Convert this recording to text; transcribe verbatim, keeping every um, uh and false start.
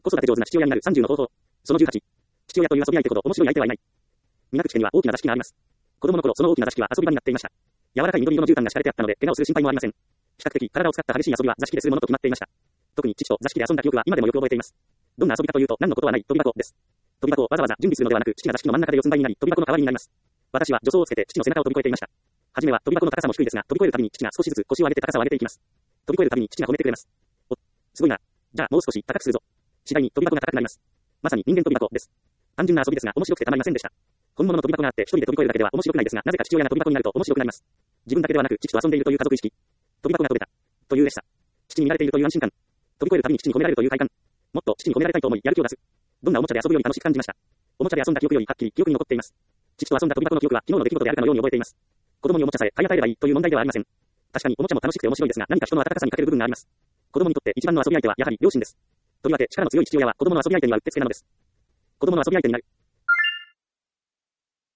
子育て上手な父親になるさんじゅうの方法。そのじゅうはち。父親という遊び相手ほど面白い相手はいない。港区地区には大きな座敷があります。子供の頃、その大きな座敷は遊び場になっていました。柔らかい緑色の絨毯が敷かれてあったので、怪我をする心配もありません。比較的、体を使った激しい遊びは座敷でするものと決まっていました。特に父と座敷で遊んだ記憶は今でもよく覚えています。どんな遊びかというと、何のことはない飛び箱です。飛び箱をわざわざ準備するのではなく、父が座敷の真ん中で四つん這いになり、飛び箱の代わりになります。私は助走をつけて父の背中を飛び越えていました。はじめは飛び箱の高さも低いですが、飛び越えるたびに父が少しずつ腰を上げて高さを上げていきます。飛び越えるたびに父が褒めてくれます。お、すごいな。じゃあもう少し高くするぞ。次第に飛び箱が高くなります。まさに人間飛び箱です。単純な遊びですが面白くてたまりませんでした。本物の飛び箱があって一人で飛び越えるだけでは面白くないですが、なぜか父親が飛び箱になると面白くなります。自分だけではなく父と遊んでいるという家族意識。飛び箱が飛べたという嬉しさ。父に見られているという安心感。飛び越えるたびに父に褒められるという快感。もっと父に褒められたいと思いやる気を出す。どんなおもちゃで遊ぶより楽しく感じました。おもちゃで遊んだ記憶よりはっきり記憶に残っています。父と遊んだ飛び箱の記憶は昨日の出来事であるかのように覚えています。子供におもちゃさえ買い与えればいいという問題ではありません。確かにおもちゃも楽しくて面白いですが、何か人の温かさに欠ける部分があります。子供にとって一番の遊び相手はやはり両親です。とりわけ力の強い父親は子供の遊び相手にはうってつけなのです。子供の遊び相手になる。